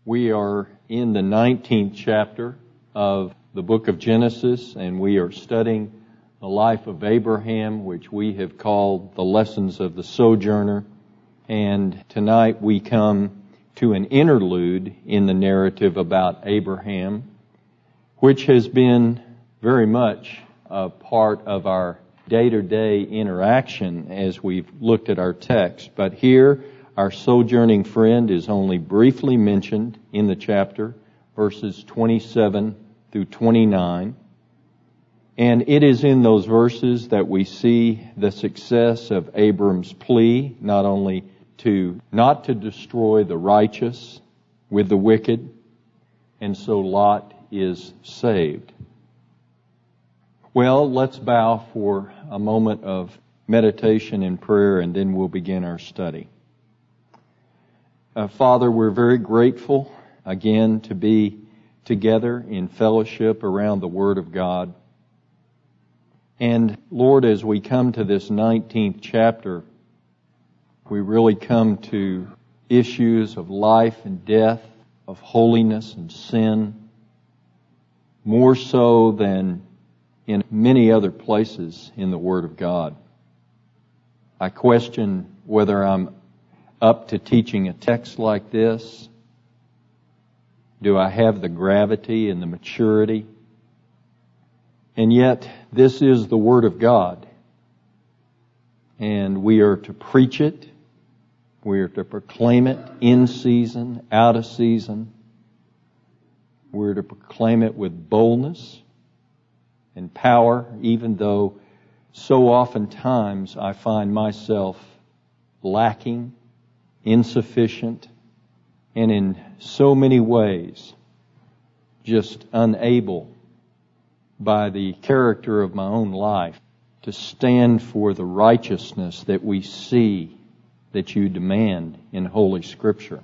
We are in the 19th chapter of the book of Genesis, and we are studying the life of Abraham, which we have called the lessons of the sojourner. And tonight we come to an interlude in the narrative about Abraham, which has been very much a part of our day-to-day interaction as we've looked at our text. But here, our sojourning friend is only briefly mentioned in the chapter, verses 27 through 29. And it is in those verses that we see the success of Abram's plea, not only not to destroy the righteous with the wicked, and so Lot is saved. Well, let's bow for a moment of meditation and prayer, and then we'll begin our study. Father, we're very grateful again to be together in fellowship around the Word of God. And Lord, as we come to this 19th chapter, we really come to issues of life and death, of holiness and sin, more so than in many other places in the Word of God. I question whether I'm up to teaching a text like this. Do I have the gravity and the maturity? And yet, this is the Word of God. And we are to preach it. We are to proclaim it in season, out of season. We're to proclaim it with boldness and power, even though so oftentimes I find myself lacking, insufficient, and in so many ways just unable by the character of my own life to stand for the righteousness that we see that you demand in Holy Scripture.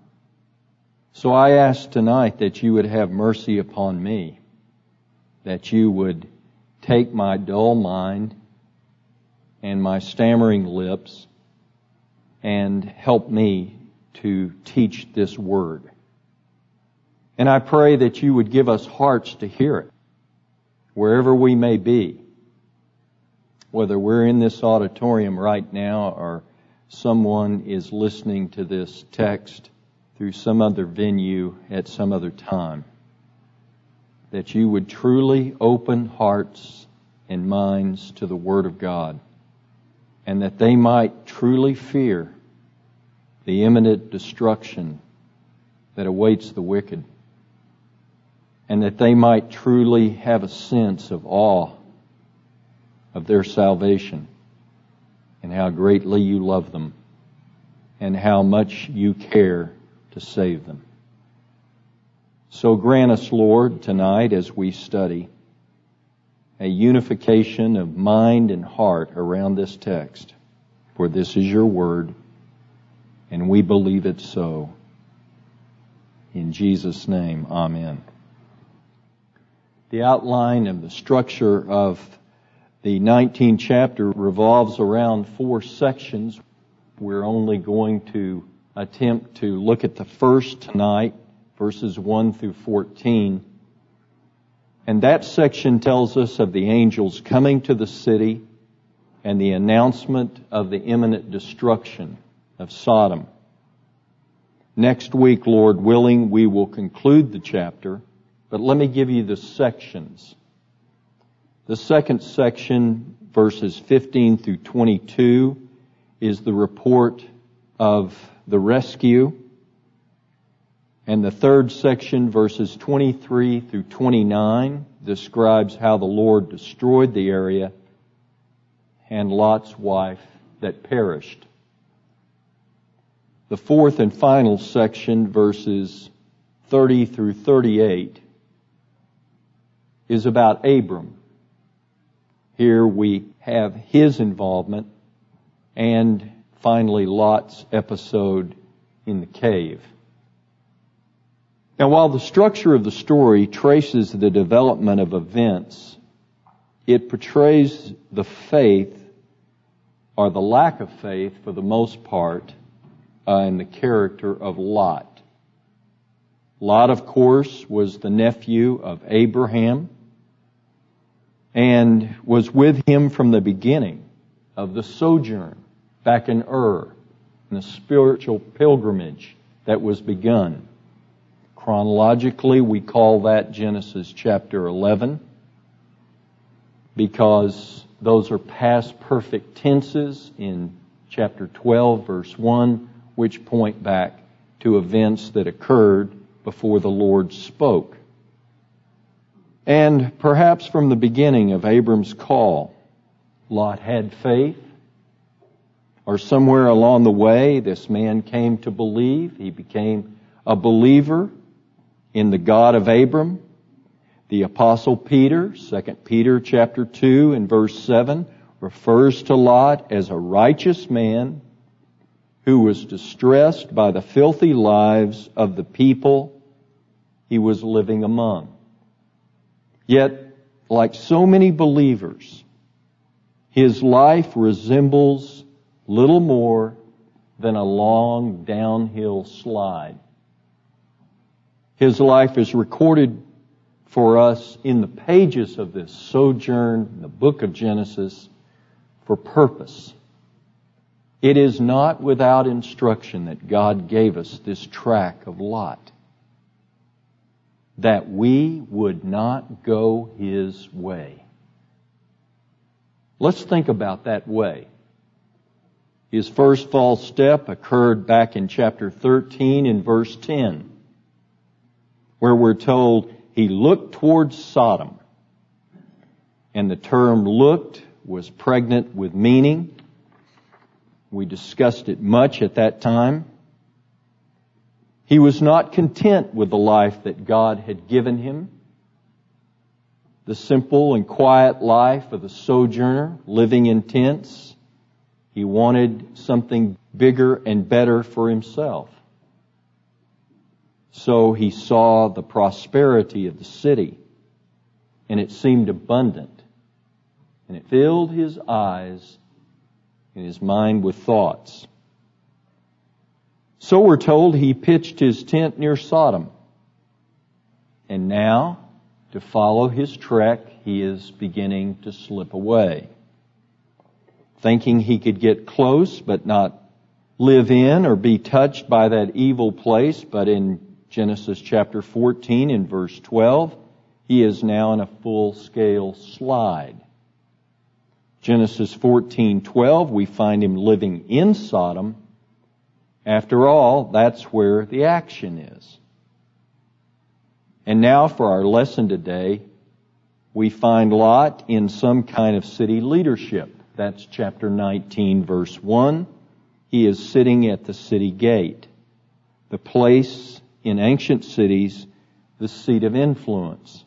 So I ask tonight that you would have mercy upon me, that you would take my dull mind and my stammering lips and help me to teach this Word. And I pray that you would give us hearts to hear it, wherever we may be, whether we're in this auditorium right now or someone is listening to this text through some other venue at some other time, that you would truly open hearts and minds to the Word of God, and that they might truly fear the imminent destruction that awaits the wicked, and that they might truly have a sense of awe of their salvation and how greatly you love them and how much you care to save them. So grant us, Lord, tonight as we study a unification of mind and heart around this text, for this is your Word, and we believe it so. In Jesus' name, amen. The outline of the structure of the 19th chapter revolves around 4 sections. We're only going to attempt to look at the first tonight, verses 1 through 14. And that section tells us of the angels coming to the city and the announcement of the imminent destruction of Sodom. Next week, Lord willing, we will conclude the chapter, but let me give you the sections. The second section, verses 15 through 22, is the report of the rescue. And the third section, verses 23 through 29, describes how the Lord destroyed the area and Lot's wife that perished. The fourth and final section, verses 30 through 38, is about Abram. Here we have his involvement and finally Lot's episode in the cave. Now, while the structure of the story traces the development of events, it portrays the faith, or the lack of faith for the most part, in the character of Lot. Lot, of course, was the nephew of Abraham and was with him from the beginning of the sojourn back in Ur, and the spiritual pilgrimage that was begun. Chronologically, we call that Genesis chapter 11 because those are past perfect tenses in chapter 12, verse 1, which point back to events that occurred before the Lord spoke. And perhaps from the beginning of Abram's call, Lot had faith, or somewhere along the way, this man came to believe. He became a believer in the God of Abram. The Apostle Peter, 2 Peter chapter 2 and verse 7, refers to Lot as a righteous man who was distressed by the filthy lives of the people he was living among. Yet, like so many believers, his life resembles little more than a long downhill slide. His life is recorded for us in the pages of this sojourn in the book of Genesis for purpose. It is not without instruction that God gave us this track of Lot, that we would not go his way. Let's think about that way. His first false step occurred back in chapter 13 in verse 10, where we're told he looked towards Sodom. And the term looked was pregnant with meaning. We discussed it much at that time. He was not content with the life that God had given him, the simple and quiet life of the sojourner living in tents. He wanted something bigger and better for himself. So he saw the prosperity of the city, and it seemed abundant, and it filled his eyes and his mind with thoughts. So we're told he pitched his tent near Sodom. And now, to follow his trek, he is beginning to slip away, thinking he could get close but not live in or be touched by that evil place. But in Genesis chapter 14 in verse 12, he is now in a full-scale slide. Genesis 14:12, we find him living in Sodom. After all, that's where the action is. And now for our lesson today, we find Lot in some kind of city leadership. That's chapter 19, verse 1. He is sitting at the city gate, the place in ancient cities, the seat of influence.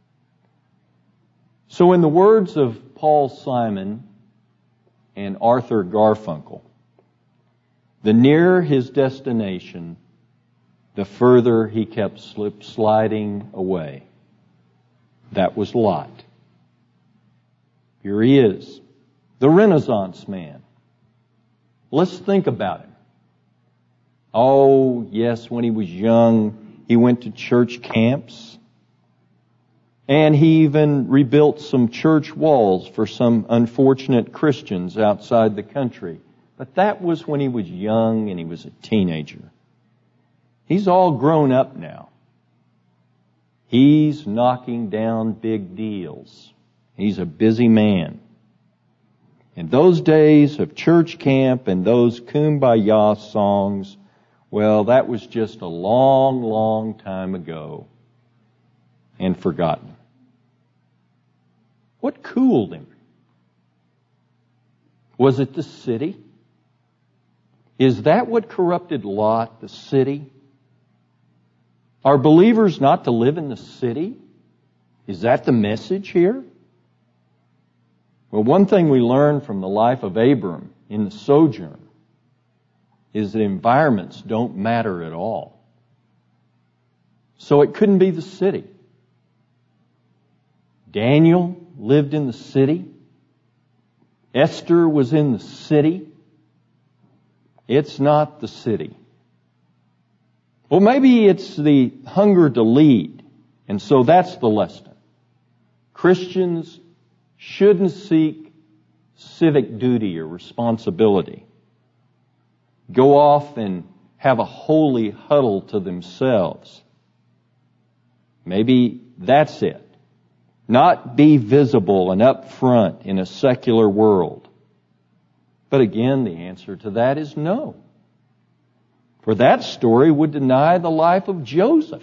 So in the words of Paul Simon and Arthur Garfunkel, the nearer his destination, the further he kept sliding away. That was Lot. Here he is, the Renaissance man. Let's think about him. Oh, yes, when he was young, he went to church camps. And he even rebuilt some church walls for some unfortunate Christians outside the country. But that was when he was young and he was a teenager. He's all grown up now. He's knocking down big deals. He's a busy man. And those days of church camp and those kumbaya songs, well, that was just a long, long time ago and forgotten. What cooled him? Was it the city? Is that what corrupted Lot, the city? Are believers not to live in the city? Is that the message here? Well, one thing we learn from the life of Abram in the sojourn is that environments don't matter at all. So it couldn't be the city. Daniel lived in the city. Esther was in the city. It's not the city. Well, maybe it's the hunger to lead, and so that's the lesson. Christians shouldn't seek civic duty or responsibility, go off and have a holy huddle to themselves. Maybe that's it. Not be visible and up front in a secular world. But again, the answer to that is no. For that story would deny the life of Joseph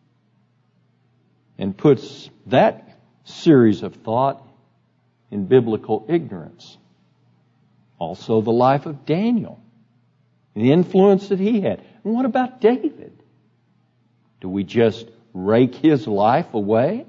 and puts that series of thought in biblical ignorance. Also the life of Daniel, the influence that he had. And what about David? Do we just rake his life away?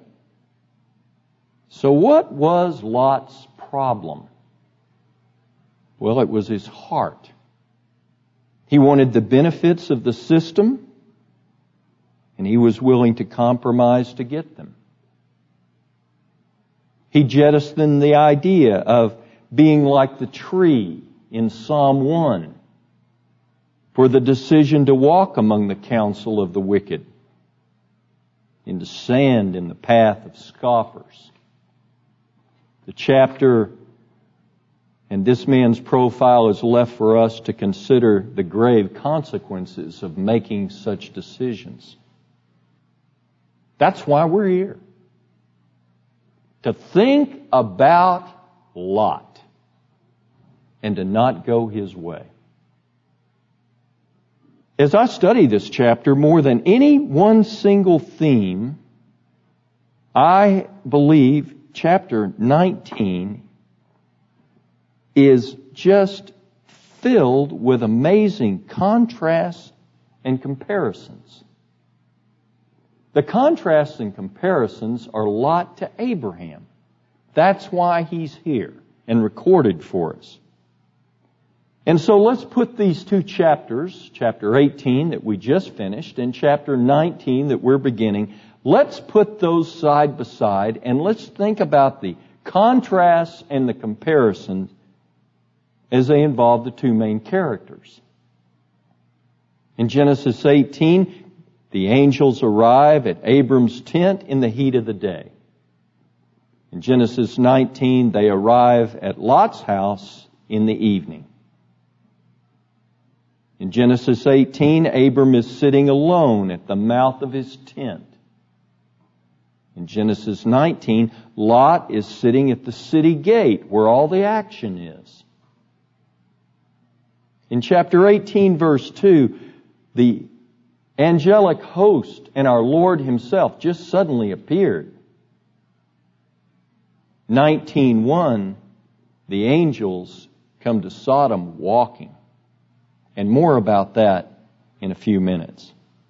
So what was Lot's problem? Well, it was his heart. He wanted the benefits of the system, and he was willing to compromise to get them. He jettisoned the idea of being like the tree in Psalm 1 for the decision to walk among the counsel of the wicked and to stand in the path of scoffers. The chapter and this man's profile is left for us to consider the grave consequences of making such decisions. That's why we're here. To think about Lot and to not go his way. As I study this chapter, more than any one single theme, I believe chapter 19 is just filled with amazing contrasts and comparisons. The contrasts and comparisons are Lot to Abraham. That's why he's here and recorded for us. And so let's put these two chapters, chapter 18 that we just finished and chapter 19 that we're beginning, let's put those side by side and let's think about the contrasts and the comparisons as they involve the two main characters. In Genesis 18, the angels arrive at Abram's tent in the heat of the day. In Genesis 19, they arrive at Lot's house in the evening. In Genesis 18, Abram is sitting alone at the mouth of his tent. In Genesis 19, Lot is sitting at the city gate where all the action is. In chapter 18, verse 2, the angelic host and our Lord himself just suddenly appeared. 19:1, the angels come to Sodom walking. And more about that in a few minutes.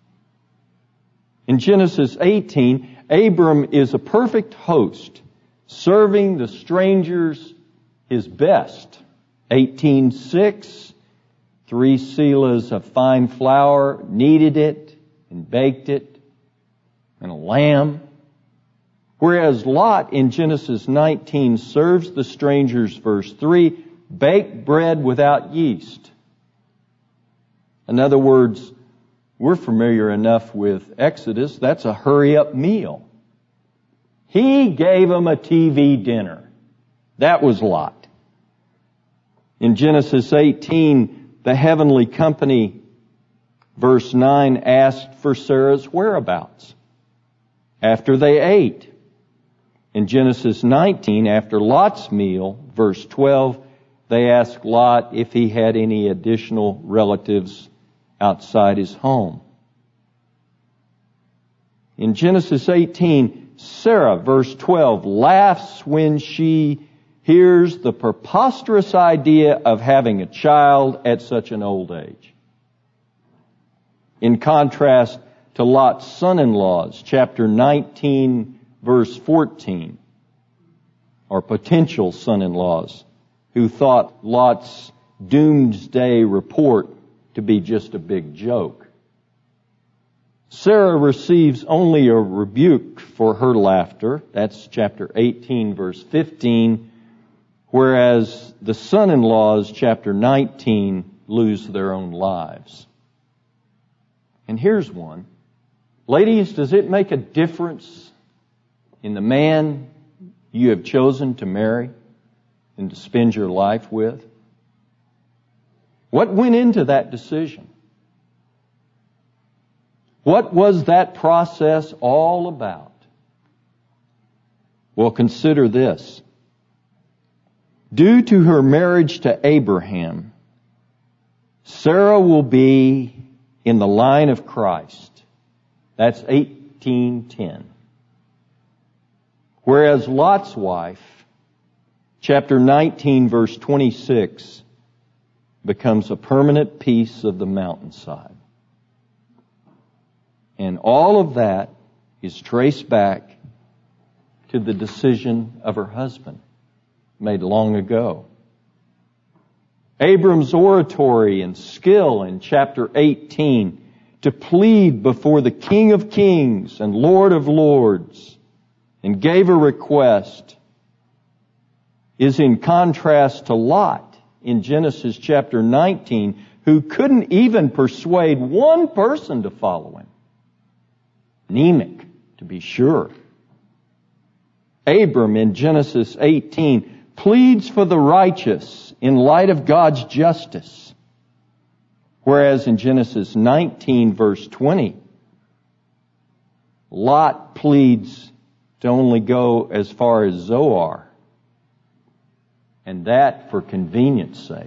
In Genesis 18, Abram is a perfect host, serving the strangers his best. 18:6, 3 selahs of fine flour, kneaded it and baked it, and a lamb. Whereas Lot in Genesis 19 serves the strangers, verse 3, baked bread without yeast. In other words, we're familiar enough with Exodus, that's a hurry-up meal. He gave them a TV dinner. That was Lot. In Genesis 18, the heavenly company, verse 9, asked for Sarah's whereabouts after they ate. In Genesis 19, after Lot's meal, verse 12, they asked Lot if he had any additional relatives outside his home. In Genesis 18, Sarah, verse 12, laughs when she hears the preposterous idea of having a child at such an old age. In contrast to Lot's son-in-laws, chapter 19, verse 14, or potential son-in-laws, who thought Lot's doomsday report to be just a big joke. Sarah receives only a rebuke for her laughter. That's chapter 18, verse 15, whereas the son-in-laws, chapter 19, lose their own lives. And here's one. Ladies, does it make a difference in the man you have chosen to marry and to spend your life with? What went into that decision? What was that process all about? Well, consider this. Due to her marriage to Abraham, Sarah will be in the line of Christ. That's 18:10. Whereas Lot's wife, chapter 19, verse 26, becomes a permanent piece of the mountainside. And all of that is traced back to the decision of her husband, made long ago. Abram's oratory and skill in chapter 18 to plead before the King of Kings and Lord of Lords and gave a request is in contrast to Lot in Genesis chapter 19, who couldn't even persuade one person to follow him. Anemic, to be sure. Abram in Genesis 18 pleads for the righteous in light of God's justice. Whereas in Genesis 19 verse 20, Lot pleads to only go as far as Zoar. And that for convenience sake.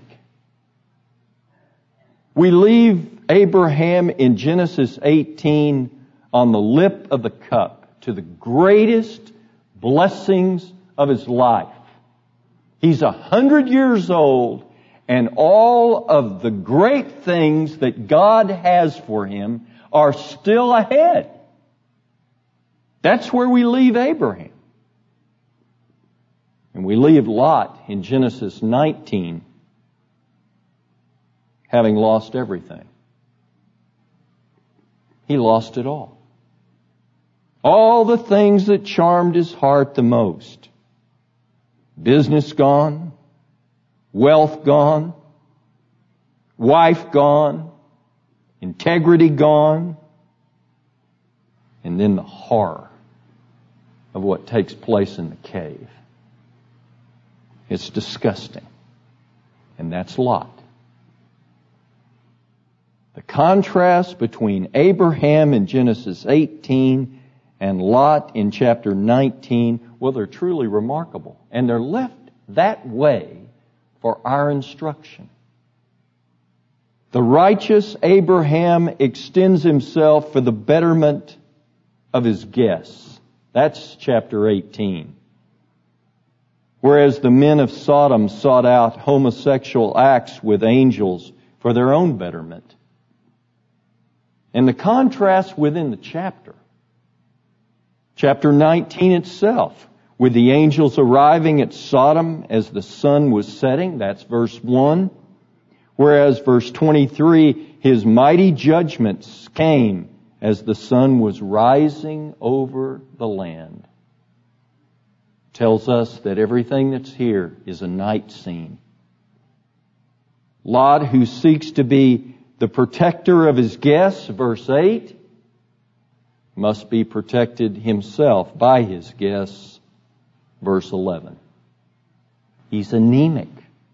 We leave Abraham in Genesis 18 on the lip of the cup to the greatest blessings of his life. He's 100 years old, and all of the great things that God has for him are still ahead. That's where we leave Abraham. And we leave Lot in Genesis 19, having lost everything. He lost it all. All the things that charmed his heart the most. Business gone, wealth gone, wife gone, integrity gone, and then the horror of what takes place in the cave. It's disgusting. And that's Lot. The contrast between Abraham in Genesis 18 and Lot in chapter 19, well, they're truly remarkable. And they're left that way for our instruction. The righteous Abraham extends himself for the betterment of his guests. That's chapter 18. Whereas the men of Sodom sought out homosexual acts with angels for their own betterment. And the contrast within the chapter. Chapter 19 itself, with the angels arriving at Sodom as the sun was setting, that's verse 1. Whereas verse 23, his mighty judgments came as the sun was rising over the land. Tells us that everything that's here is a night scene. Lot, who seeks to be the protector of his guests, verse 8, must be protected himself by his guests, verse 11. He's anemic.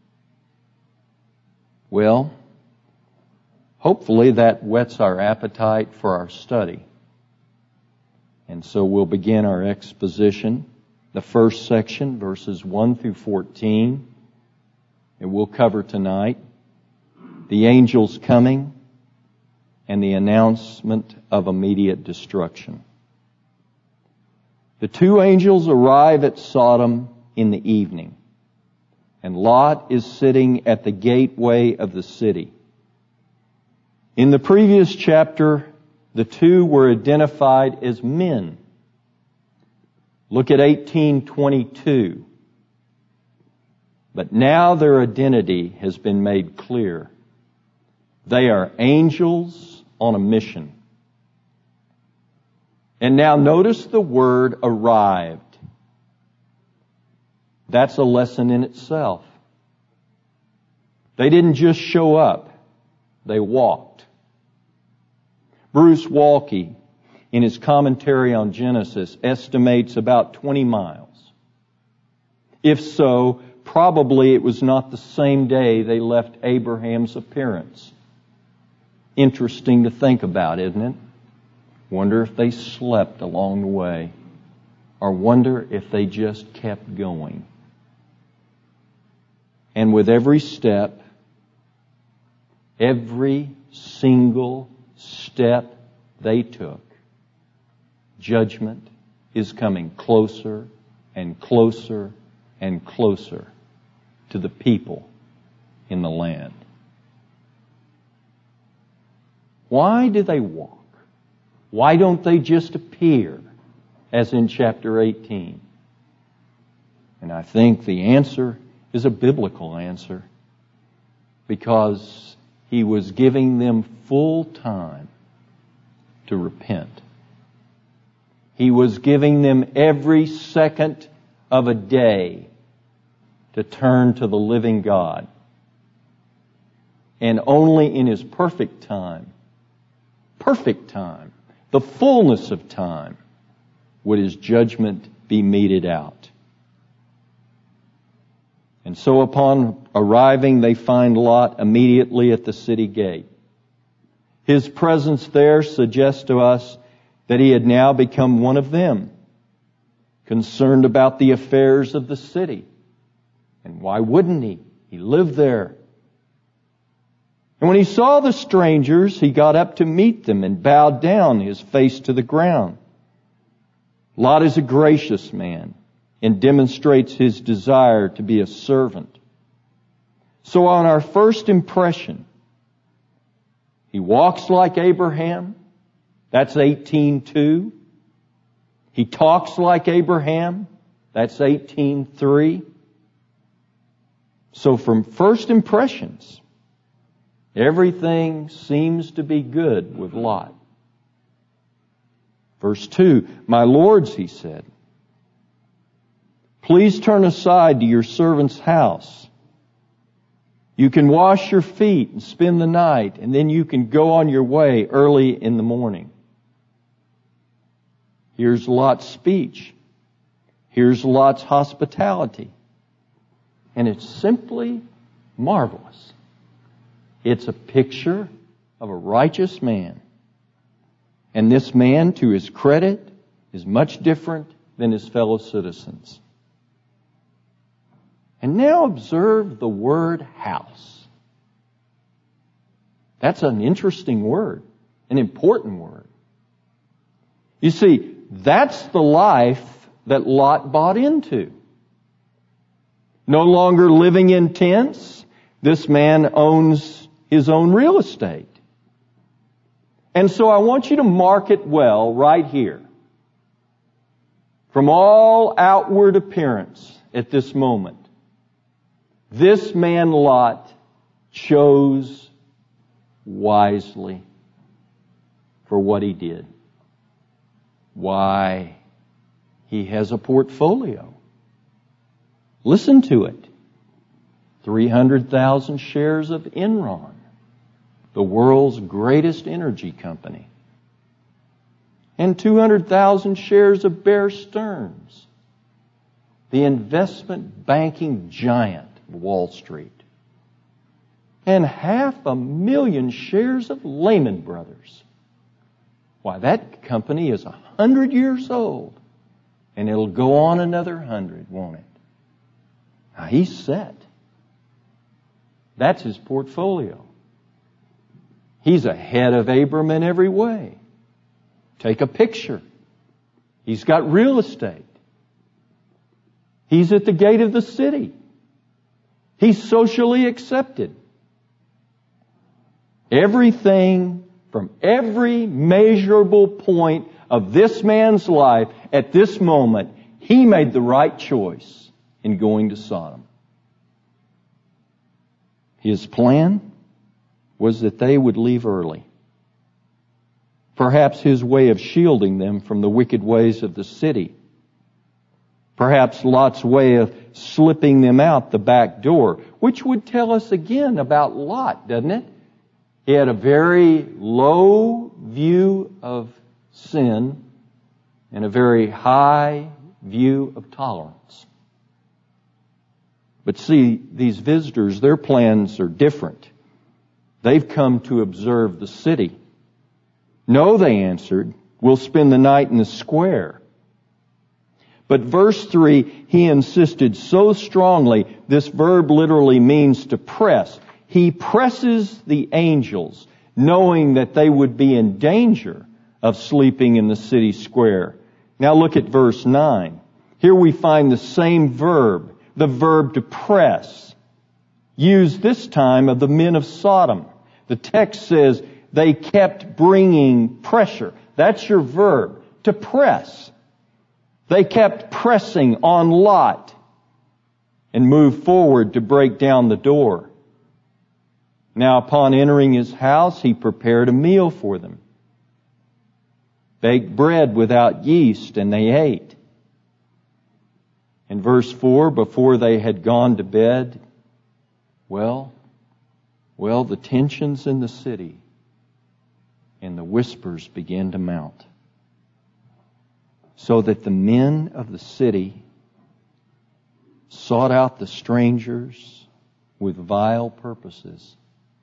Well, hopefully that whets our appetite for our study. And so we'll begin our exposition. The first section, verses 1 through 14, and we'll cover tonight the angels coming and the announcement of immediate destruction. The two angels arrive at Sodom in the evening, and Lot is sitting at the gateway of the city. In the previous chapter, the two were identified as men. Look at 18:22. But now their identity has been made clear. They are angels on a mission. And now notice the word arrived. That's a lesson in itself. They didn't just show up. They walked. Bruce Waltke, in his commentary on Genesis, estimates about 20 miles. If so, probably it was not the same day they left Abraham's appearance. Interesting to think about, isn't it? Wonder if they slept along the way, or wonder if they just kept going. And with every step, every single step they took, judgment is coming closer and closer and closer to the people in the land. Why do they walk? Why don't they just appear as in chapter 18? And I think the answer is a biblical answer, because He was giving them full time to repent. He was giving them every second of a day to turn to the living God. And only in His perfect time, the fullness of time, would His judgment be meted out. And so upon arriving, they find Lot immediately at the city gate. His presence there suggests to us that he had now become one of them, concerned about the affairs of the city. And why wouldn't he? He lived there. And when he saw the strangers, he got up to meet them and bowed down, his face to the ground. Lot is a gracious man and demonstrates his desire to be a servant. So on our first impression, he walks like Abraham. That's 18:2. He talks like Abraham. That's 18:3. So from first impressions, everything seems to be good with Lot. Verse 2, "My lords," he said, "please turn aside to your servant's house. You can wash your feet and spend the night, and then you can go on your way early in the morning." Here's Lot's speech. Here's Lot's hospitality. And it's simply marvelous. It's a picture of a righteous man. And this man, to his credit, is much different than his fellow citizens. And now observe the word house. That's an interesting word, an important word. You see, that's the life that Lot bought into. No longer living in tents, this man owns his own real estate. And so I want you to mark it well right here. From all outward appearance at this moment, this man Lot chose wisely for what he did. Why? He has a portfolio. Listen to it. 300,000 shares of Enron, the world's greatest energy company. And 200,000 shares of Bear Stearns, the investment banking giant of Wall Street. And 500,000 shares of Lehman Brothers. Why, that company is 100 years old, and it'll go on another 100, won't it? Now, he's set. That's his portfolio. He's ahead of Abram in every way. Take a picture. He's got real estate. He's at the gate of the city. He's socially accepted. Everything from every measurable point of this man's life at this moment, he made the right choice in going to Sodom. His plan was that they would leave early. Perhaps his way of shielding them from the wicked ways of the city. Perhaps Lot's way of slipping them out the back door, which would tell us again about Lot, doesn't it? He had a very low view of sin and a very high view of tolerance. But see, these visitors, their plans are different. They've come to observe the city. No, they answered, we'll spend the night in the square. But verse 3, he insisted so strongly, this verb literally means to press. He presses the angels, knowing that they would be in danger of sleeping in the city square. Now look at verse 9. Here we find the same verb, the verb to press, used this time of the men of Sodom. The text says they kept bringing pressure. That's your verb, to press. They kept pressing on Lot and moved forward to break down the door. Now upon entering his house, he prepared a meal for them. Baked bread without yeast, and they ate. In verse 4, before they had gone to bed, well, the tensions in the city and the whispers began to mount. So that the men of the city sought out the strangers with vile purposes.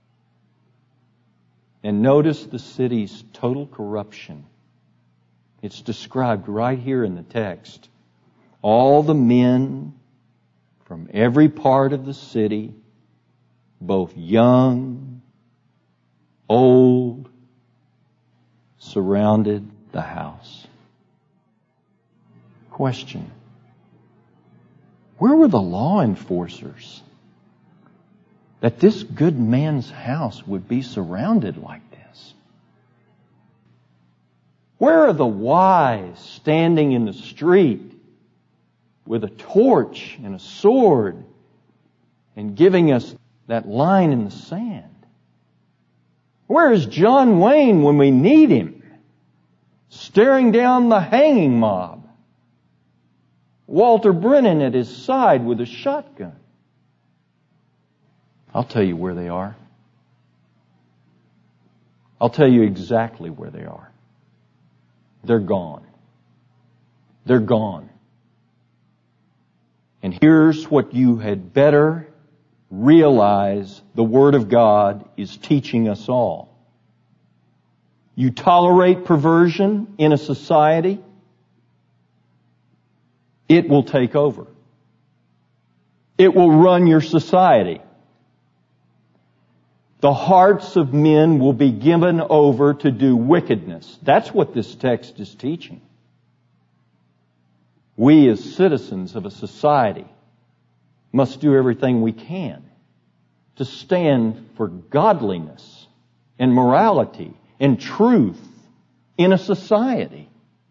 And notice the city's total corruption. It's described right here in the text. All the men from every part of the city, both young, old, surrounded the house. Question. Where were the law enforcers that this good man's house would be surrounded like this? Where are the wise standing in the street with a torch and a sword and giving us that line in the sand? Where is John Wayne when we need him? Staring down the hanging mob. Walter Brennan at his side with a shotgun. I'll tell you where they are. I'll tell you exactly where they are. They're gone. They're gone. And here's what you had better realize the Word of God is teaching us all. You tolerate perversion in a society, it will take over. It will run your society. The hearts of men will be given over to do wickedness. That's what this text is teaching. We as citizens of a society must do everything we can to stand for godliness and morality and truth in a society.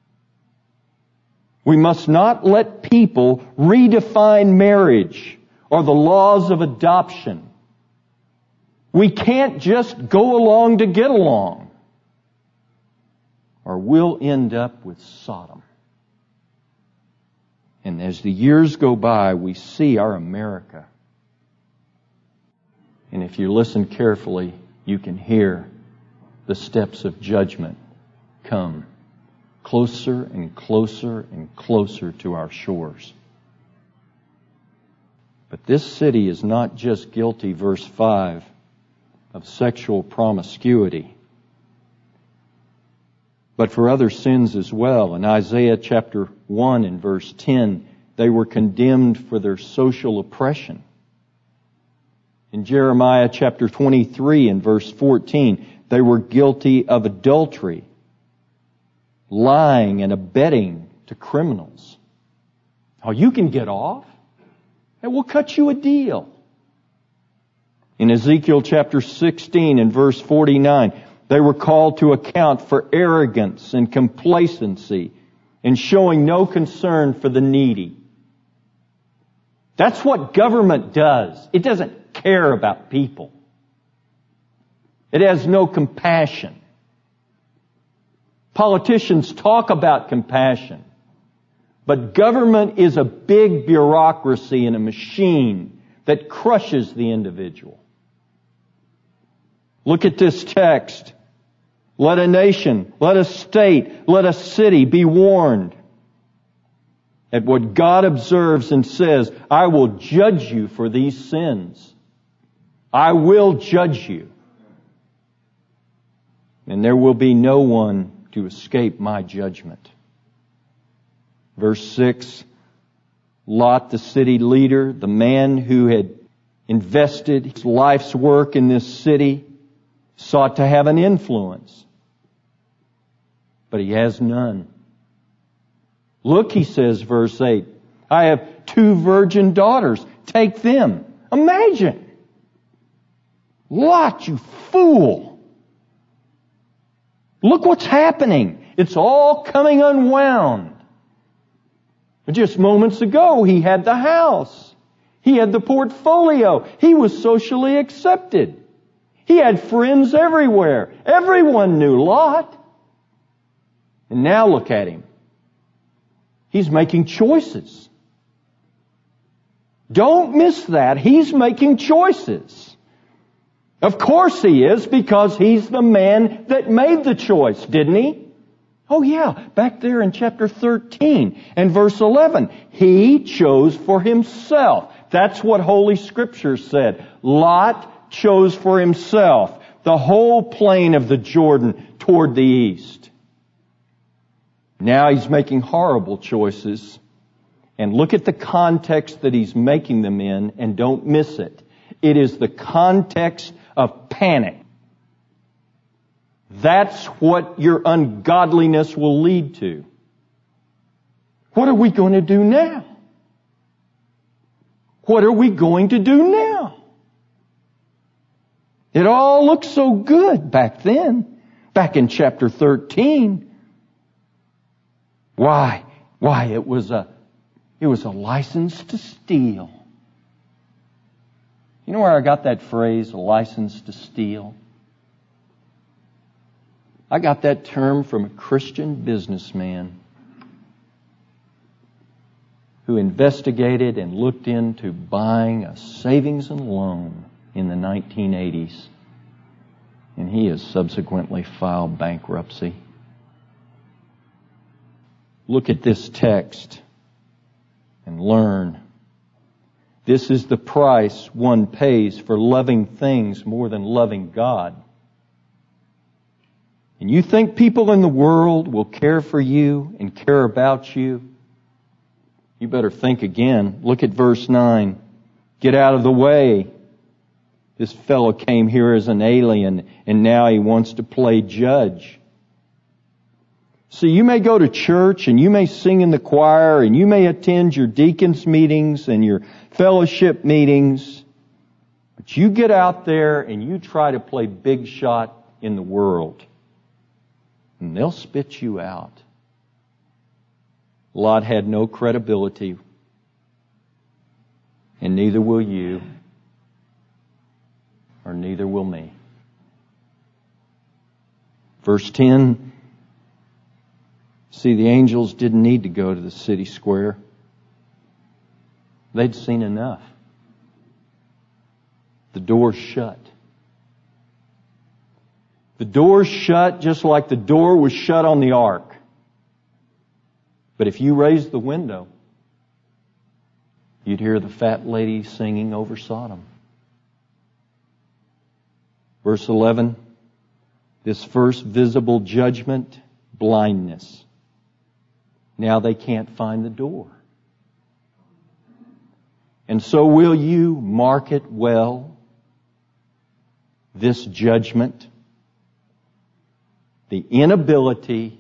We must not let people redefine marriage or the laws of adoption. We can't just go along to get along, or we'll end up with Sodom. And as the years go by, we see our America. And if you listen carefully, you can hear the steps of judgment come closer and closer and closer to our shores. But this city is not just guilty, verse 5, of sexual promiscuity, but for other sins as well. In Isaiah chapter 1 and verse 10, they were condemned for their social oppression. In Jeremiah chapter 23 and verse 14, they were guilty of adultery, lying and abetting to criminals. Oh, you can get off? And we'll cut you a deal. In Ezekiel chapter 16 and verse 49, they were called to account for arrogance and complacency and showing no concern for the needy. That's what government does. It doesn't care about people. It has no compassion. Politicians talk about compassion, but government is a big bureaucracy and a machine that crushes the individual. Look at this text. Let a nation, let a state, let a city be warned at what God observes and says, I will judge you for these sins. I will judge you. And there will be no one to escape my judgment. Verse 6, Lot, the city leader, the man who had invested his life's work in this city, sought to have an influence. But he has none. Look, he says, verse 8, I have 2 virgin daughters. Take them. Imagine. Lot, you fool. Look what's happening. It's all coming unwound. Just moments ago, he had the house. He had the portfolio. He was socially accepted. He had friends everywhere. Everyone knew Lot. And now look at him. He's making choices. Don't miss that. He's making choices. Of course he is, because he's the man that made the choice, didn't he? Oh yeah, back there in chapter 13 and verse 11. He chose for himself. That's what Holy Scripture said. Lot chose for himself the whole plain of the Jordan toward the east. Now he's making horrible choices. And look at the context that he's making them in, and don't miss it. It is the context of panic. That's what your ungodliness will lead to. What are we going to do now? What are we going to do now? It all looked so good back then, back in chapter 13. Why? It was a license to steal. You know where I got that phrase, a license to steal? I got that term from a Christian businessman who investigated and looked into buying a savings and loan in the 1980s. And he has subsequently filed bankruptcy. Look at this text and learn. This is the price one pays for loving things more than loving God. And you think people in the world will care for you and care about you? You better think again. Look at verse 9. Get out of the way. This fellow came here as an alien, and now he wants to play judge. See, you may go to church, and you may sing in the choir, and you may attend your deacons' meetings and your fellowship meetings, but you get out there and you try to play big shot in the world, and they'll spit you out. Lot had no credibility, and neither will you, or neither will me. Verse 10, see, the angels didn't need to go to the city square. They'd seen enough. The door's shut. The door's shut just like the door was shut on the ark. But if you raised the window, you'd hear the fat lady singing over Sodom. Verse 11, this first visible judgment, blindness. Now they can't find the door. And so will you mark it well, this judgment, the inability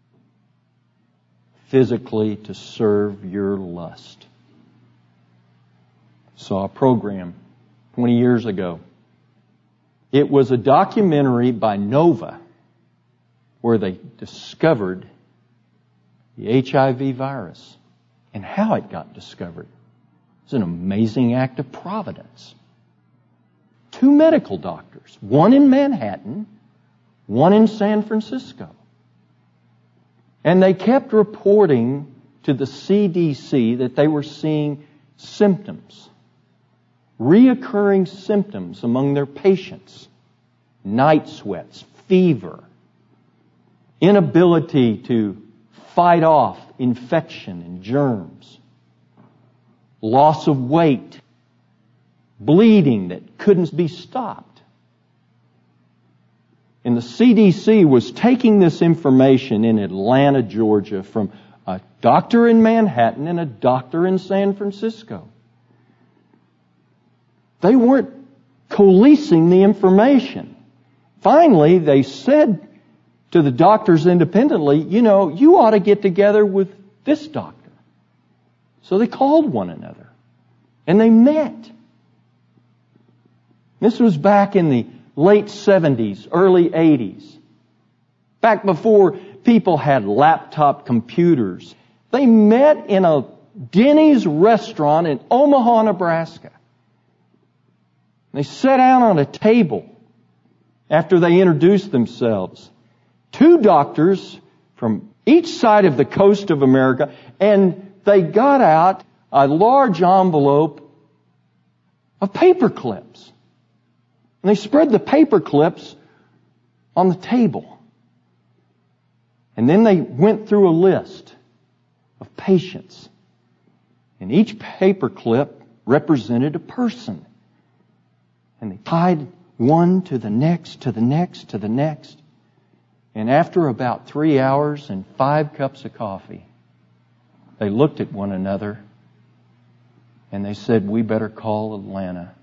physically to serve your lust. Saw a program 20 years ago. It was a documentary by Nova where they discovered the HIV virus and how it got discovered. It's an amazing act of providence. 2 medical doctors, one in Manhattan, one in San Francisco. And they kept reporting to the CDC that they were seeing symptoms, reoccurring symptoms among their patients. Night sweats, fever, inability to fight off infection and germs, loss of weight, bleeding that couldn't be stopped. And the CDC was taking this information in Atlanta, Georgia, from a doctor in Manhattan and a doctor in San Francisco. They weren't coalescing the information. Finally, they said to the doctors independently, you ought to get together with this doctor. So they called one another and they met. This was back in the late 70s, early 80s. Back before people had laptop computers. They met in a Denny's restaurant in Omaha, Nebraska. They sat down on a table after they introduced themselves. 2 doctors from each side of the coast of America, and they got out a large envelope of paper clips. And they spread the paper clips on the table. And then they went through a list of patients. And each paper clip represented a person. And they tied one to the next, to the next, to the next. And after about 3 hours and 5 cups of coffee, they looked at one another and they said, we better call Atlanta.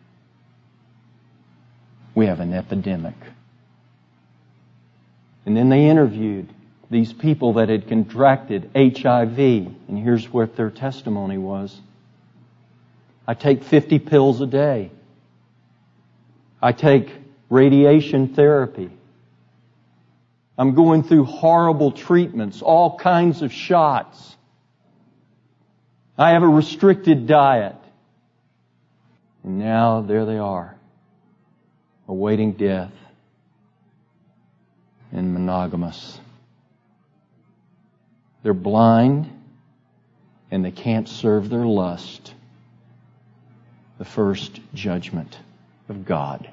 We have an epidemic. And then they interviewed these people that had contracted HIV. And here's what their testimony was. I take 50 pills a day. I take radiation therapy. I'm going through horrible treatments, all kinds of shots. I have a restricted diet. And now there they are, awaiting death and monogamous. They're blind and they can't serve their lust. The first judgment of God.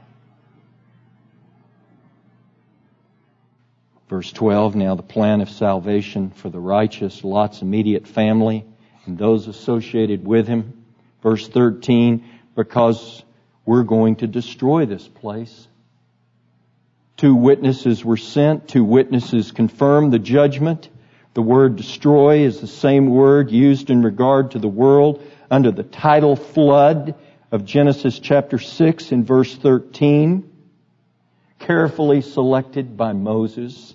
Verse 12, now the plan of salvation for the righteous, Lot's immediate family and those associated with him. Verse 13, because we're going to destroy this place. 2 witnesses were sent. 2 witnesses confirmed the judgment. The word destroy is the same word used in regard to the world under the title flood of Genesis chapter 6 in verse 13. Carefully selected by Moses.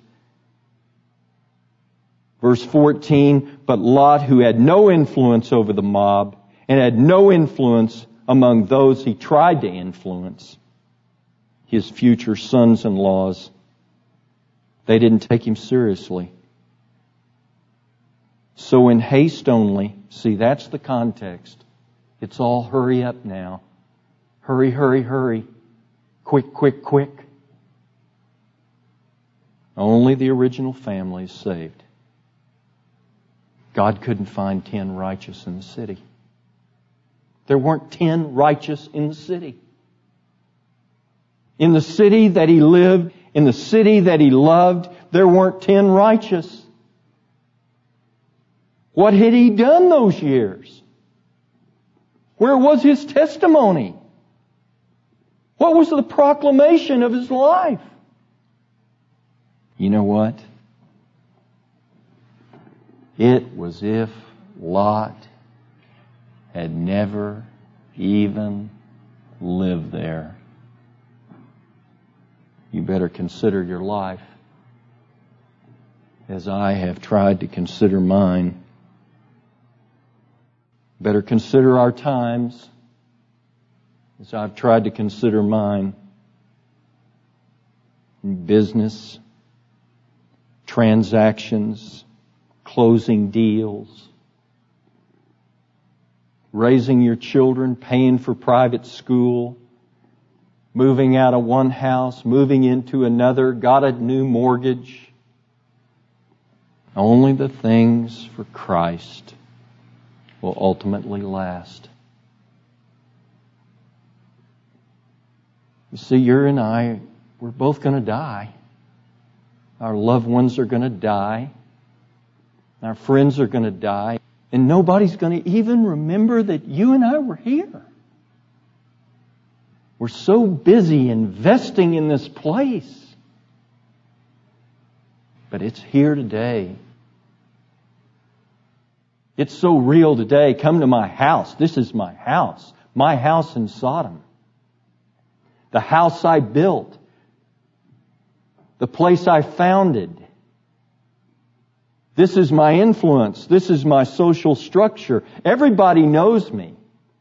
Verse 14, but Lot, who had no influence over the mob and had no influence among those he tried to influence, his future sons-in-laws, they didn't take him seriously. So in haste only, see, that's the context. It's all hurry up now. Hurry, hurry, hurry. Quick, quick, quick. Only the original family is saved. God couldn't find 10 righteous in the city. There weren't 10 righteous in the city. In the city that he lived, in the city that he loved, there weren't 10 righteous. What had he done those years? Where was his testimony? What was the proclamation of his life? You know what? It was if Lot had never even lived there. You better consider your life as I have tried to consider mine. Better consider our times as I've tried to consider mine. In business, transactions, closing deals, raising your children, paying for private school, moving out of one house, moving into another, got a new mortgage. Only the things for Christ will ultimately last. You see, you and I, we're both going to die. Our loved ones are going to die. Our friends are going to die. And nobody's going to even remember that you and I were here. We're so busy investing in this place. But it's here today. It's so real today. Come to my house. This is my house. My house in Sodom. The house I built. The place I founded. This is my influence. This is my social structure. Everybody knows me.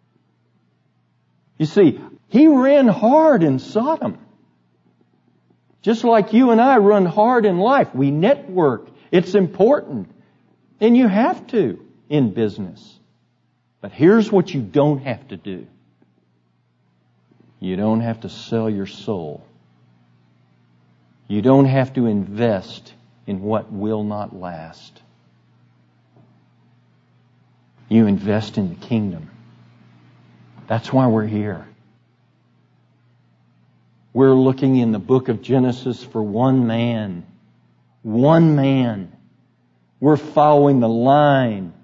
You see, he ran hard in Sodom. Just like you and I run hard in life. We network. It's important. And you have to in business. But here's what you don't have to do. You don't have to sell your soul. You don't have to invest in what will not last. You invest in the kingdom. That's why we're here. We're looking in the book of Genesis for one man. One man. We're following the line.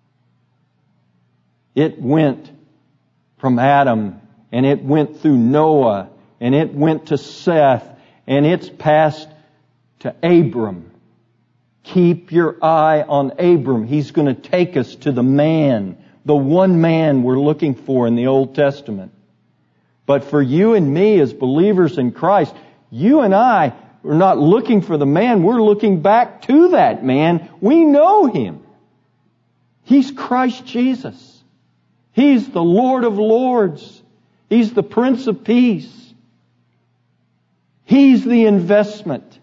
It went from Adam, and it went through Noah, and it went to Seth, and it's passed to Abram. Keep your eye on Abram. He's going to take us to the man, the one man we're looking for in the Old Testament. But for you and me as believers in Christ, you and I are not looking for the man. We're looking back to that man. We know him. He's Christ Jesus. He's the Lord of Lords. He's the Prince of Peace. He's the investment.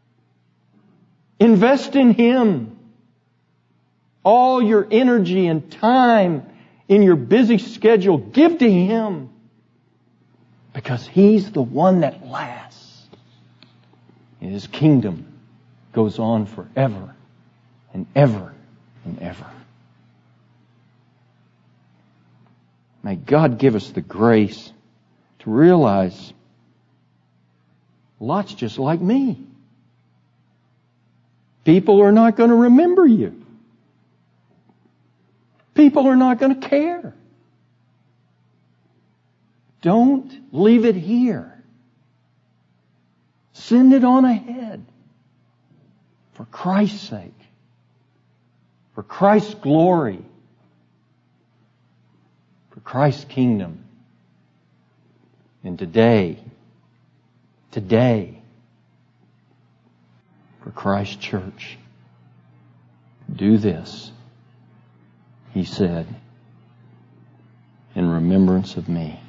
Invest in Him. All your energy and time in your busy schedule, give to Him. Because He's the one that lasts. And His kingdom goes on forever and ever and ever. May God give us the grace to realize Lot's just like me. People are not going to remember you. People are not going to care. Don't leave it here. Send it on ahead. For Christ's sake. For Christ's glory. For Christ's kingdom. And today, for Christ's church, do this, He said, in remembrance of me.